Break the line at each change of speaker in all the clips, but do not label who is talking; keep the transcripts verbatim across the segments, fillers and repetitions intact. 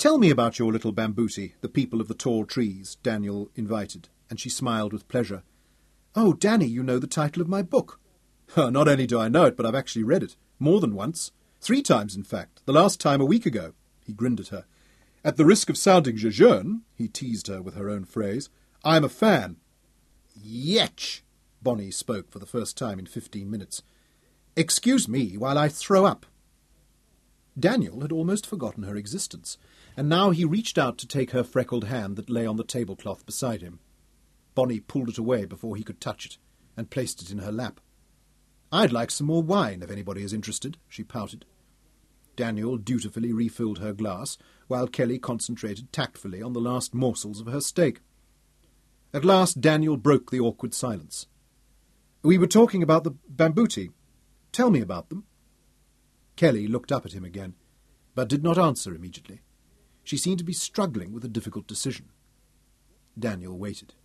"Tell me about your little Bambuti, the people of the tall trees," Daniel invited, and she smiled with pleasure. "Oh, Danny, you know the title of my book." "Oh, not only do I know it, but I've actually read it. More than once. Three times, in fact. The last time a week ago." He grinned at her. "At the risk of sounding jejune," he teased her with her own phrase, "I'm a fan." "Yetch!" Bonnie spoke for the first time in fifteen minutes. "Excuse me while I throw up." Daniel had almost forgotten her existence, and now he reached out to take her freckled hand that lay on the tablecloth beside him. Bonnie pulled it away before he could touch it, and placed it in her lap. "I'd like some more wine, if anybody is interested," she pouted. Daniel dutifully refilled her glass, while Kelly concentrated tactfully on the last morsels of her steak. At last Daniel broke the awkward silence. "We were talking about the Bambuti. Tell me about them." Kelly looked up at him again, but did not answer immediately. She seemed to be struggling with a difficult decision. Daniel waited.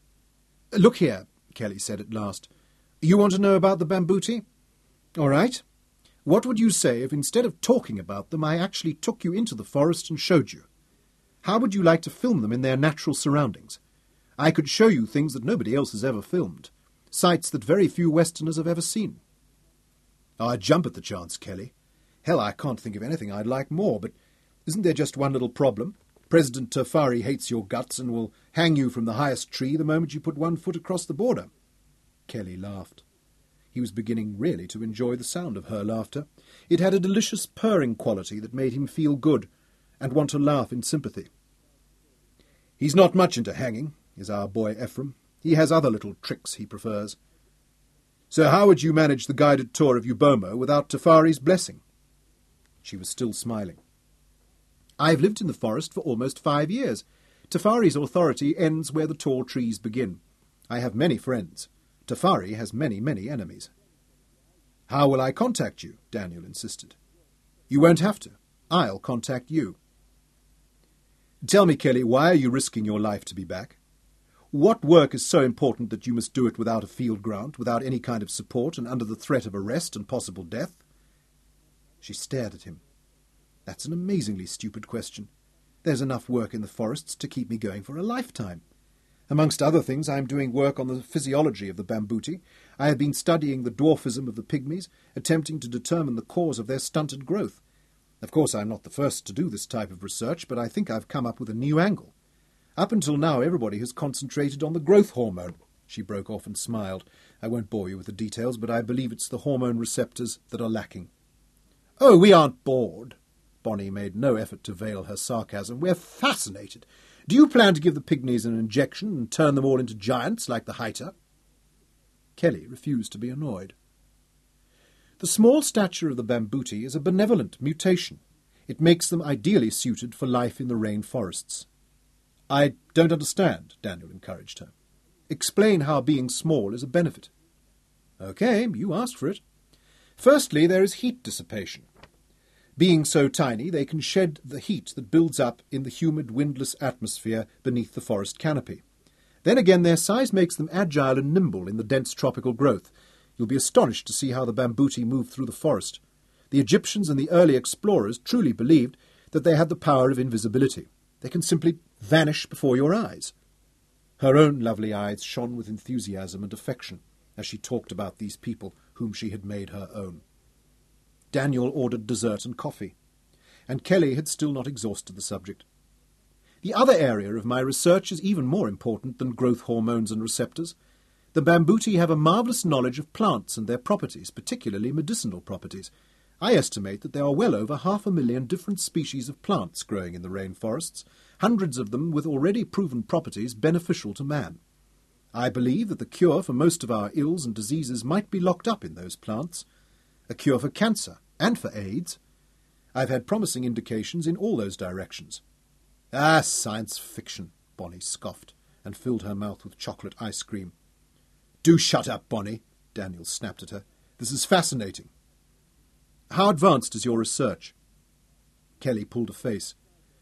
"Look here," Kelly said at last. "You want to know about the Bambuti? All right. What would you say if instead of talking about them I actually took you into the forest and showed you? How would you like to film them in their natural surroundings? I could show you things that nobody else has ever filmed, sights that very few Westerners have ever seen." "Oh, I'd jump at the chance, Kelly. Hell, I can't think of anything I'd like more, but isn't there just one little problem? President Tafari hates your guts and will hang you from the highest tree the moment you put one foot across the border." Kelly laughed. He was beginning really to enjoy the sound of her laughter. It had a delicious purring quality that made him feel good and want to laugh in sympathy. "He's not much into hanging, is our boy Ephraim. He has other little tricks he prefers." "So how would you manage the guided tour of Ubomo without Tafari's blessing?" She was still smiling. "I've lived in the forest for almost five years. Tafari's authority ends where the tall trees begin. I have many friends. Tafari has many, many enemies." "How will I contact you?" Daniel insisted. "You won't have to. I'll contact you." "Tell me, Kelly, why are you risking your life to be back? What work is so important that you must do it without a field grant, without any kind of support, and under the threat of arrest and possible death?" She stared at him. "That's an amazingly stupid question. There's enough work in the forests to keep me going for a lifetime. Amongst other things, I am doing work on the physiology of the Bambuti. I have been studying the dwarfism of the pygmies, attempting to determine the cause of their stunted growth. Of course, I am not the first to do this type of research, but I think I've come up with a new angle. Up until now, everybody has concentrated on the growth hormone." She broke off and smiled. "I won't bore you with the details, but I believe it's the hormone receptors that are lacking." "Oh, we aren't bored." Bonnie made no effort to veil her sarcasm. "We're fascinated. Do you plan to give the pygmies an injection and turn them all into giants like the Haita?" Kelly refused to be annoyed. "The small stature of the Bambuti is a benevolent mutation. It makes them ideally suited for life in the rainforests." "I don't understand," Daniel encouraged her. "Explain how being small is a benefit." "OK, you asked for it. Firstly, there is heat dissipation. Being so tiny, they can shed the heat that builds up in the humid, windless atmosphere beneath the forest canopy. Then again, their size makes them agile and nimble in the dense tropical growth. You'll be astonished to see how the Bambuti move through the forest. The Egyptians and the early explorers truly believed that they had the power of invisibility. They can simply vanish before your eyes." Her own lovely eyes shone with enthusiasm and affection as she talked about these people whom she had made her own. Daniel ordered dessert and coffee, and Kelly had still not exhausted the subject. "The other area of my research is even more important than growth hormones and receptors. The Bambuti have a marvellous knowledge of plants and their properties, particularly medicinal properties. I estimate that there are well over half a million different species of plants growing in the rainforests, hundreds of them with already proven properties beneficial to man. I believe that the cure for most of our ills and diseases might be locked up in those plants. A cure for cancer and for AIDS. I've had promising indications in all those directions." "Ah, science fiction," Bonnie scoffed, and filled her mouth with chocolate ice cream. "Do shut up, Bonnie," Daniel snapped at her. "This is fascinating." "How advanced is your research?" Kelly pulled a face.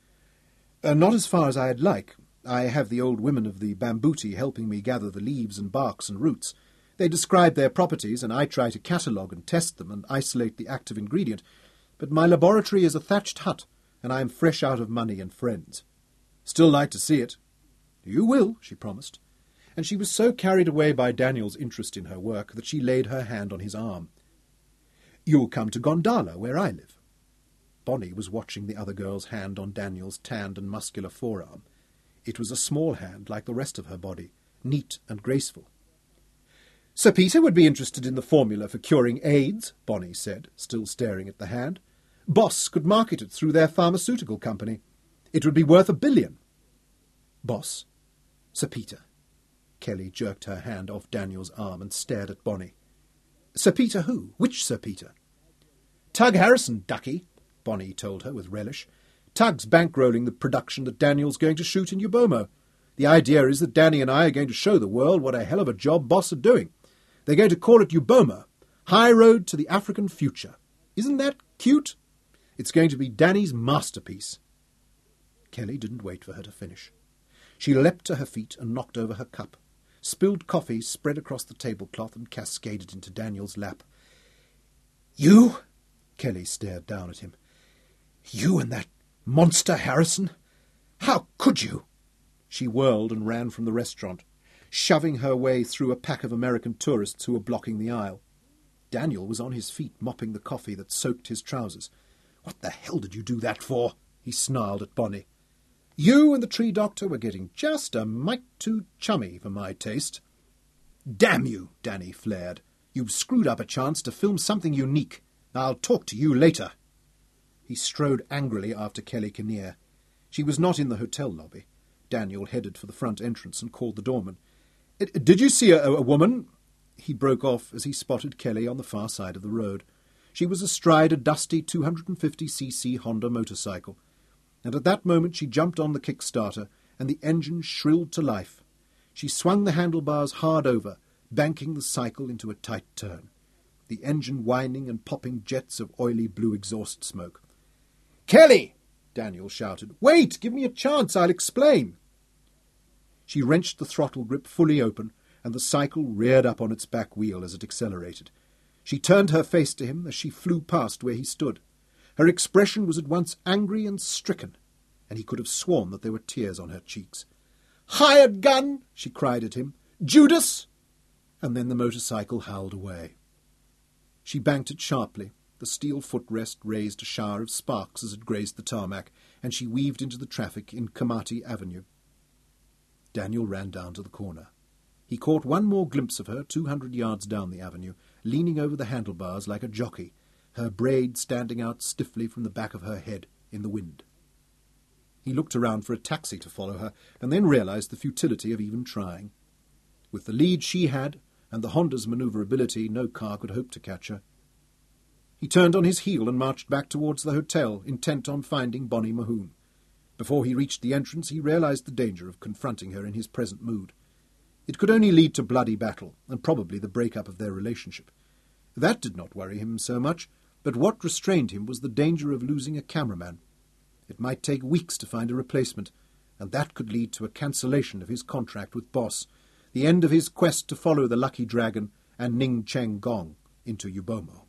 Uh, not as far as I'd like. I have the old women of the Bambuti helping me gather the leaves and barks and roots. They describe their properties, and I try to catalogue and test them and isolate the active ingredient. But my laboratory is a thatched hut, and I am fresh out of money and friends. Still like to see it. You will, she promised, and she was so carried away by Daniel's interest in her work that she laid her hand on his arm. You'll come to Gondala, where I live. Bonnie was watching the other girl's hand on Daniel's tanned and muscular forearm. It was a small hand like the rest of her body, neat and graceful. Sir Peter would be interested in the formula for curing AIDS, Bonnie said, still staring at the hand. Boss could market it through their pharmaceutical company. It would be worth a billion. Boss? Sir Peter. Kelly jerked her hand off Daniel's arm and stared at Bonnie. Sir Peter who? Which Sir Peter? Tug Harrison, ducky, Bonnie told her with relish. Tug's bankrolling the production that Daniel's going to shoot in Ubomo. The idea is that Danny and I are going to show the world what a hell of a job Boss are doing. They're going to call it Ubomo, High Road to the African Future. Isn't that cute? It's going to be Danny's masterpiece. Kelly didn't wait for her to finish. She leapt to her feet and knocked over her cup. Spilled coffee spread across the tablecloth and cascaded into Daniel's lap. You? Kelly stared down at him. You and that monster Harrison? How could you? She whirled and ran from the restaurant, shoving her way through a pack of American tourists who were blocking the aisle. Daniel was on his feet, mopping the coffee that soaked his trousers. What the hell did you do that for? He snarled at Bonnie. You and the tree doctor were getting just a mite too chummy for my taste. Damn you, Danny flared. You've screwed up a chance to film something unique. I'll talk to you later. He strode angrily after Kelly Kinnear. She was not in the hotel lobby. Daniel headed for the front entrance and called the doorman. Did you see a, a woman? He broke off as he spotted Kelly on the far side of the road. She was astride a dusty two hundred fifty c c Honda motorcycle, and at that moment she jumped on the kick-starter, and the engine shrilled to life. She swung the handlebars hard over, banking the cycle into a tight turn, the engine whining and popping jets of oily blue exhaust smoke. "Kelly!" Daniel shouted. "Wait! Give me a chance! I'll explain!" She wrenched the throttle grip fully open, and the cycle reared up on its back wheel as it accelerated. She turned her face to him as she flew past where he stood. Her expression was at once angry and stricken, and he could have sworn that there were tears on her cheeks. "Hired gun!" she cried at him. "Judas!" And then the motorcycle howled away. She banked it sharply. The steel footrest raised a shower of sparks as it grazed the tarmac, and she weaved into the traffic in Kamati Avenue. Daniel ran down to the corner. He caught one more glimpse of her two hundred yards down the avenue, leaning over the handlebars like a jockey, her braid standing out stiffly from the back of her head in the wind. He looked around for a taxi to follow her, and then realized the futility of even trying. With the lead she had, and the Honda's manoeuvrability, no car could hope to catch her. He turned on his heel and marched back towards the hotel, intent on finding Bonnie Mahoon. Before he reached the entrance, he realized the danger of confronting her in his present mood. It could only lead to bloody battle, and probably the break-up of their relationship. That did not worry him so much, but what restrained him was the danger of losing a cameraman. It might take weeks to find a replacement, and that could lead to a cancellation of his contract with Boss, the end of his quest to follow the Lucky Dragon and Ning Cheng Gong into Ubomo.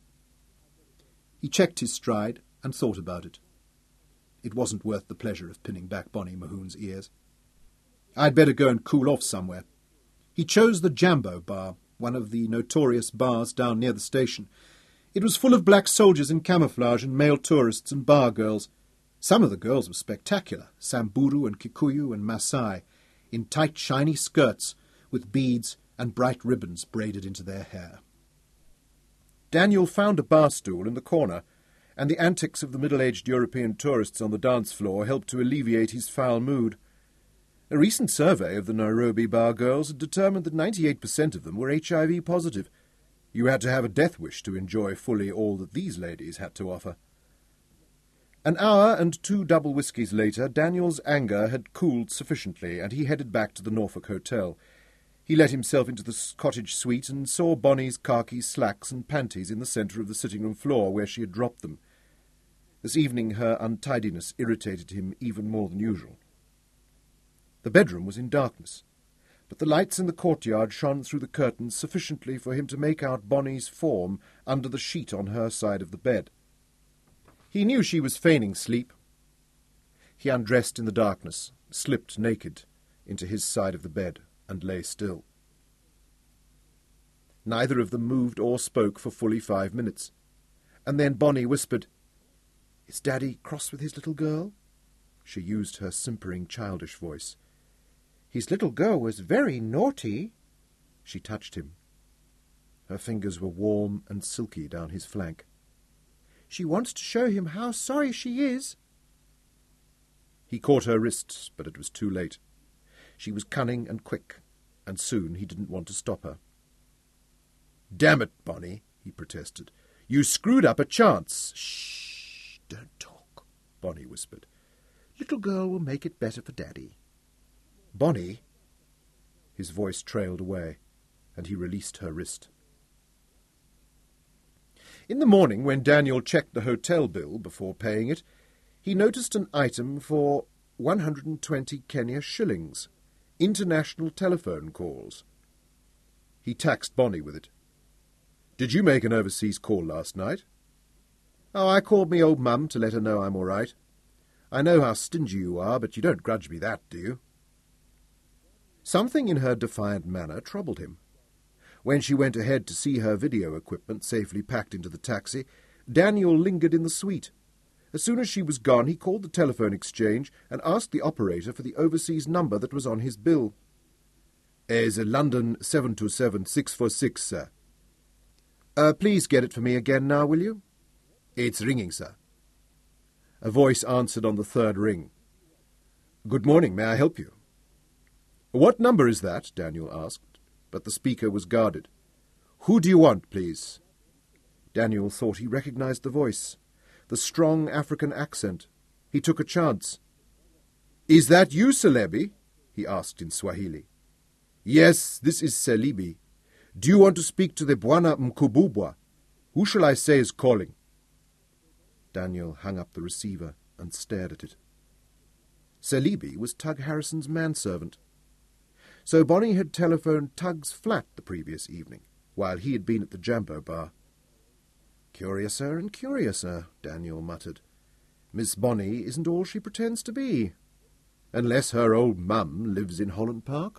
He checked his stride and thought about it. It wasn't worth the pleasure of pinning back Bonnie Mahoon's ears. I'd better go and cool off somewhere. He chose the Jambo Bar, one of the notorious bars down near the station. It was full of black soldiers in camouflage and male tourists and bar girls. Some of the girls were spectacular, Samburu and Kikuyu and Maasai, in tight shiny skirts with beads and bright ribbons braided into their hair. Daniel found a bar stool in the corner, and the antics of the middle-aged European tourists on the dance floor helped to alleviate his foul mood. A recent survey of the Nairobi bar girls had determined that ninety-eight percent of them were H I V positive. You had to have a death wish to enjoy fully all that these ladies had to offer. An hour and two double whiskies later, Daniel's anger had cooled sufficiently, and he headed back to the Norfolk Hotel. He let himself into the cottage suite and saw Bonnie's khaki slacks and panties in the centre of the sitting-room floor where she had dropped them. This evening her untidiness irritated him even more than usual. The bedroom was in darkness, but the lights in the courtyard shone through the curtains sufficiently for him to make out Bonnie's form under the sheet on her side of the bed. He knew she was feigning sleep. He undressed in the darkness, slipped naked into his side of the bed, and lay still. Neither of them moved or spoke for fully five minutes, and then Bonnie whispered, "Is Daddy cross with his little girl?" She used her simpering, childish voice. "His little girl was very naughty." She touched him. Her fingers were warm and silky down his flank. "She wants to show him how sorry she is." He caught her wrists, but it was too late. She was cunning and quick, and soon he didn't want to stop her. "Damn it, Bonnie," he protested. "You screwed up a chance." "Shh, don't talk," Bonnie whispered. "Little girl will make it better for Daddy." "Bonnie!" His voice trailed away, and he released her wrist. In the morning, when Daniel checked the hotel bill before paying it, he noticed an item for one hundred and twenty Kenya shillings, international telephone calls. He taxed Bonnie with it. "Did you make an overseas call last night?" "Oh, I called me old mum to let her know I'm all right. I know how stingy you are, but you don't grudge me that, do you?" Something in her defiant manner troubled him. When she went ahead to see her video equipment safely packed into the taxi, Daniel lingered in the suite. As soon as she was gone, he called the telephone exchange and asked the operator for the overseas number that was on his bill. "Is London seven two seven six four six, sir." Uh, please get it for me again now, will you?" "It's ringing, sir." A voice answered on the third ring. "Good morning, may I help you?" "What number is that?" Daniel asked, but the speaker was guarded. "Who do you want, please?" Daniel thought he recognized the voice, the strong African accent. He took a chance. "Is that you, Celebi?" he asked in Swahili. "Yes, this is Celebi. Do you want to speak to the Bwana Mkububwa? Who shall I say is calling?" Daniel hung up the receiver and stared at it. Celebi was Tug Harrison's manservant. So Bonnie had telephoned Tug's flat the previous evening, while he had been at the Jambo bar. "Curiouser and curiouser," Daniel muttered. "Miss Bonnie isn't all she pretends to be. Unless her old mum lives in Holland Park."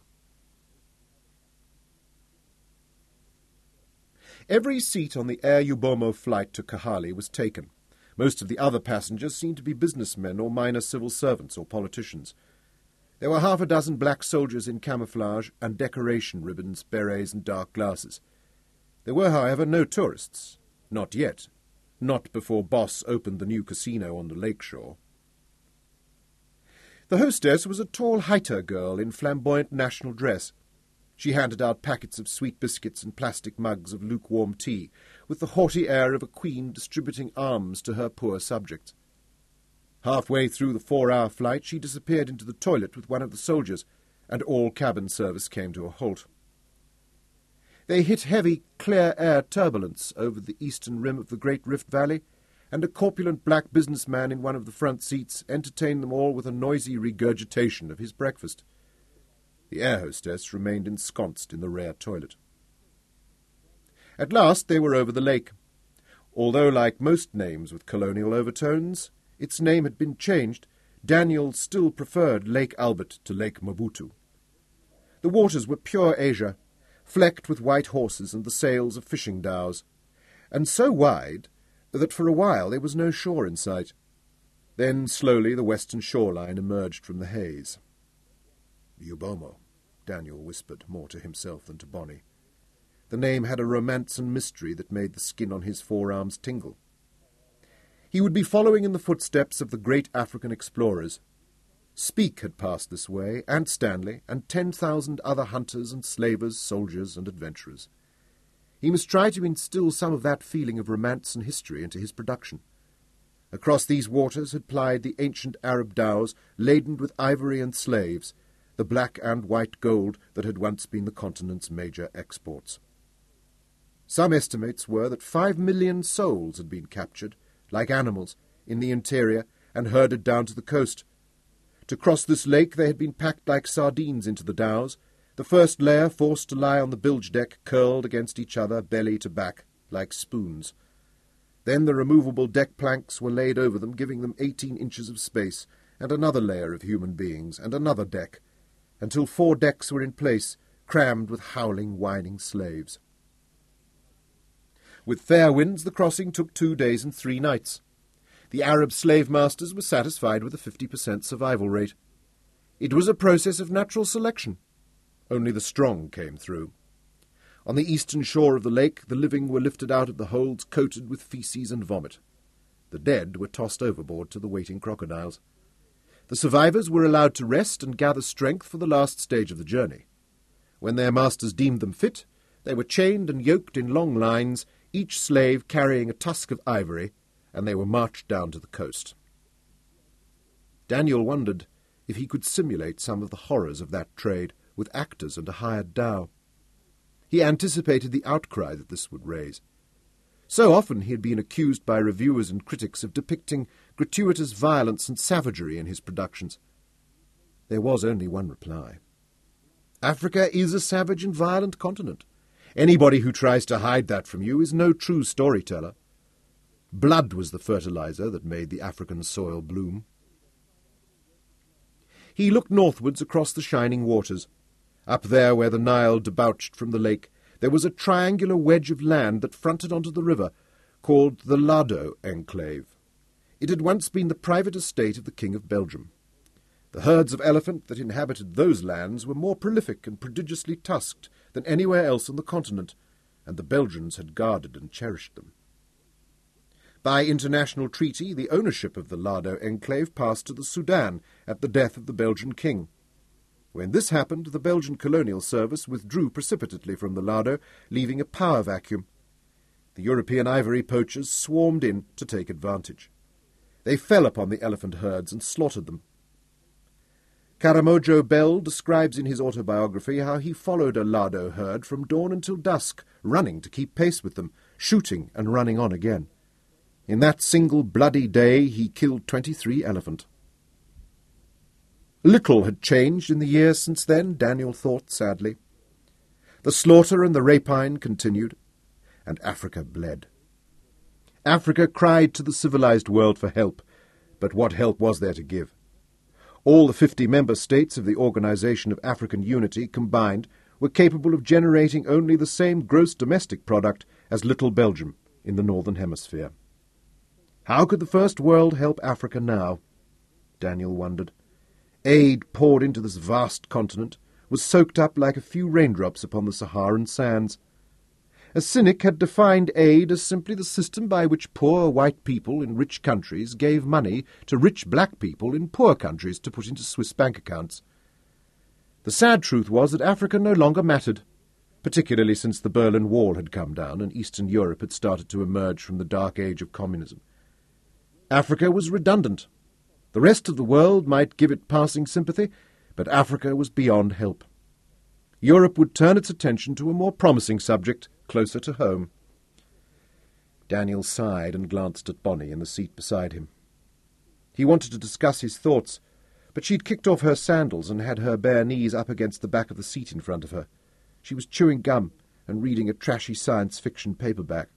Every seat on the Air Ubomo flight to Kahali was taken. Most of the other passengers seemed to be businessmen or minor civil servants or politicians. There were half a dozen black soldiers in camouflage and decoration ribbons, berets, and dark glasses. There were, however, no tourists. Not yet. Not before Boss opened the new casino on the lakeshore. The hostess was a tall Haiter girl in flamboyant national dress. She handed out packets of sweet biscuits and plastic mugs of lukewarm tea, with the haughty air of a queen distributing alms to her poor subjects. Halfway through the four-hour flight, she disappeared into the toilet with one of the soldiers, and all cabin service came to a halt. They hit heavy, clear-air turbulence over the eastern rim of the Great Rift Valley, and a corpulent black businessman in one of the front seats entertained them all with a noisy regurgitation of his breakfast. The air hostess remained ensconced in the rear toilet. At last they were over the lake. Although, like most names with colonial overtones, its name had been changed, Daniel still preferred Lake Albert to Lake Mobutu. The waters were pure azure, flecked with white horses and the sails of fishing dhows, and so wide that for a while there was no shore in sight. Then slowly the western shoreline emerged from the haze. "Ubomo," Daniel whispered, more to himself than to Bonnie. The name had a romance and mystery that made the skin on his forearms tingle. He would be following in the footsteps of the great African explorers. Speke had passed this way, and Stanley, and ten thousand other hunters and slavers, soldiers and adventurers. He must try to instill some of that feeling of romance and history into his production. Across these waters had plied the ancient Arab dhows laden with ivory and slaves, the black and white gold that had once been the continent's major exports. Some estimates were that five million souls had been captured, like animals, in the interior and herded down to the coast. To cross this lake they had been packed like sardines into the dhows, the first layer forced to lie on the bilge deck, curled against each other, belly to back, like spoons. Then the removable deck planks were laid over them, giving them eighteen inches of space,
and another layer of human beings, and another deck, until four decks were in place, crammed with howling, whining slaves. With fair winds, the crossing took two days and three nights. The Arab slave masters were satisfied with a fifty percent survival rate. It was a process of natural selection. Only the strong came through. On the eastern shore of the lake, the living were lifted out of the holds coated with feces and vomit. The dead were tossed overboard to the waiting crocodiles. The survivors were allowed to rest and gather strength for the last stage of the journey. When their masters deemed them fit, they were chained and yoked in long lines, each slave carrying a tusk of ivory, and they were marched down to the coast. Daniel wondered if he could simulate some of the horrors of that trade with actors and a hired dhow. He anticipated the outcry that this would raise. So often he had been accused by reviewers and critics of depicting gratuitous violence and savagery in his productions. There was only one reply. Africa is a savage and violent continent. Anybody who tries to hide that from you is no true storyteller. Blood was the fertilizer that made the African soil bloom. He looked northwards across the shining waters. Up there where the Nile debouched from the lake, there was a triangular wedge of land that fronted onto the river, called the Lado Enclave. It had once been the private estate of the King of Belgium. The herds of elephant that inhabited those lands were more prolific and prodigiously tusked than anywhere else on the continent, and the Belgians had guarded and cherished them. By international treaty, the ownership of the Lado Enclave passed to the Sudan at the death of the Belgian king. When this happened, the Belgian colonial service withdrew precipitately from the Lado, leaving a power vacuum. The European ivory poachers swarmed in to take advantage. They fell upon the elephant herds and slaughtered them. Karamojo Bell describes in his autobiography how he followed a Lado herd from dawn until dusk, running to keep pace with them, shooting and running on again. In that single bloody day he killed twenty-three elephant. Little had changed in the years since then, Daniel thought sadly. The slaughter and the rapine continued, and Africa bled. Africa cried to the civilized world for help, but what help was there to give? All the fifty member states of the Organization of African Unity combined were capable of generating only the same gross domestic product as Little Belgium in the Northern Hemisphere. How could the First World help Africa now? Daniel wondered. Aid poured into this vast continent was soaked up like a few raindrops upon the Saharan sands. A cynic had defined aid as simply the system by which poor white people in rich countries gave money to rich black people in poor countries to put into Swiss bank accounts. The sad truth was that Africa no longer mattered, particularly since the Berlin Wall had come down and Eastern Europe had started to emerge from the dark age of communism. Africa was redundant. The rest of the world might give it passing sympathy, but Africa was beyond help. Europe would turn its attention to a more promising subject, closer to home. Daniel sighed and glanced at Bonnie in the seat beside him. He wanted to discuss his thoughts, but she'd kicked off her sandals and had her bare knees up against the back of the seat in front of her. She was chewing gum and reading a trashy science fiction paperback.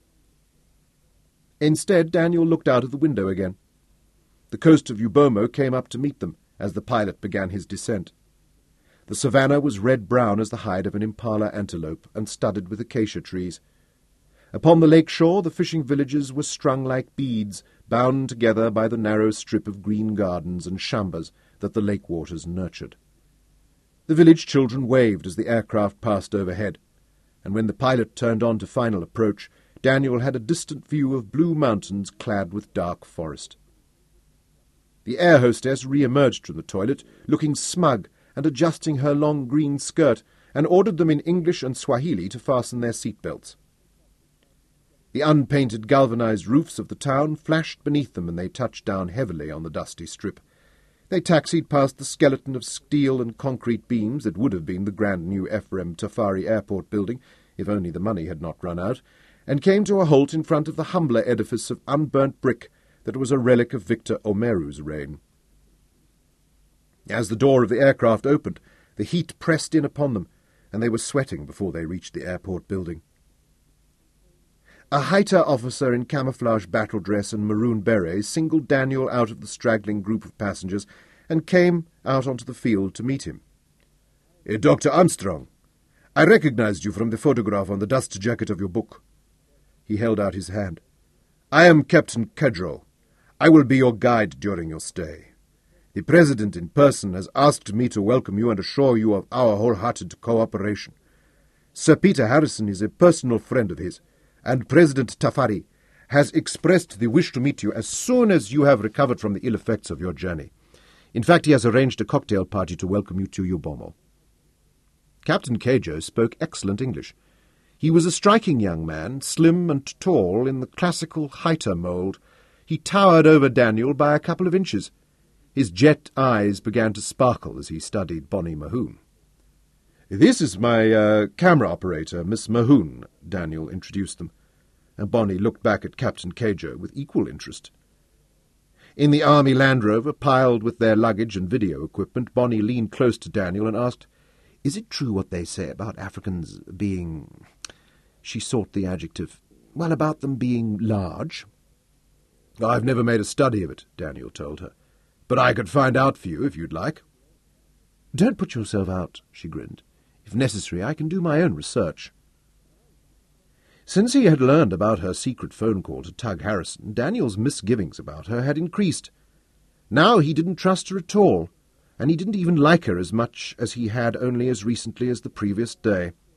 Instead, Daniel looked out of the window again. The coast of Ubomo came up to meet them as the pilot began his descent. The savannah was red-brown as the hide of an impala antelope and studded with acacia trees. Upon the lake shore the fishing villages were strung like beads, bound together by the narrow strip of green gardens and shambas that the lake waters nurtured. The village children waved as the aircraft passed overhead, and when the pilot turned on to final approach, Daniel had a distant view of blue mountains clad with dark forest. The air hostess re-emerged from the toilet, looking smug and adjusting her long green skirt, and ordered them in English and Swahili to fasten their seat belts. The unpainted galvanized roofs of the town flashed beneath them and they touched down heavily on the dusty strip. They taxied past the skeleton of steel and concrete beams that would have been the grand new Ephraim Tafari Airport building, if only the money had not run out, and came to a halt in front of the humbler edifice of unburnt brick that was a relic of Victor Omeru's reign. As the door of the aircraft opened, the heat pressed in upon them, and they were sweating before they reached the airport building. A Haita officer in camouflage battle dress and maroon beret singled Daniel out of the straggling group of passengers and came out onto the field to meet him. "Eh, Doctor Armstrong, I recognized you from the photograph on the dust jacket of your book." He held out his hand. "I am Captain Kedrow. I will be your guide during your stay. The President in person has asked me to welcome you and assure you of our wholehearted cooperation. Sir Peter Harrison is a personal friend of his, and President Tafari has expressed the wish to meet you as soon as you have recovered from the ill effects of your journey. In fact, he has arranged a cocktail party to welcome you to Yubomo." Captain Kejo spoke excellent English. He was a striking young man, slim and tall, in the classical Haiter mould. He towered over Daniel by a couple of inches. His jet eyes began to sparkle as he studied Bonnie Mahoon. "This is my uh, camera operator, Miss Mahoon," Daniel introduced them, and Bonnie looked back at Captain Kejo with equal interest. In the Army Land Rover, piled with their luggage and video equipment, Bonnie leaned close to Daniel and asked, "Is it true what they say about Africans being—" she sought the adjective, "well, about them being large?" "I've never made a study of it," Daniel told her, "but I could find out for you if you'd like." "Don't put yourself out," she grinned. "If necessary, I can do my own research." Since he had learned about her secret phone call to Tug Harrison, Daniel's misgivings about her had increased. Now he didn't trust her at all, and he didn't even like her as much as he had only as recently as the previous day.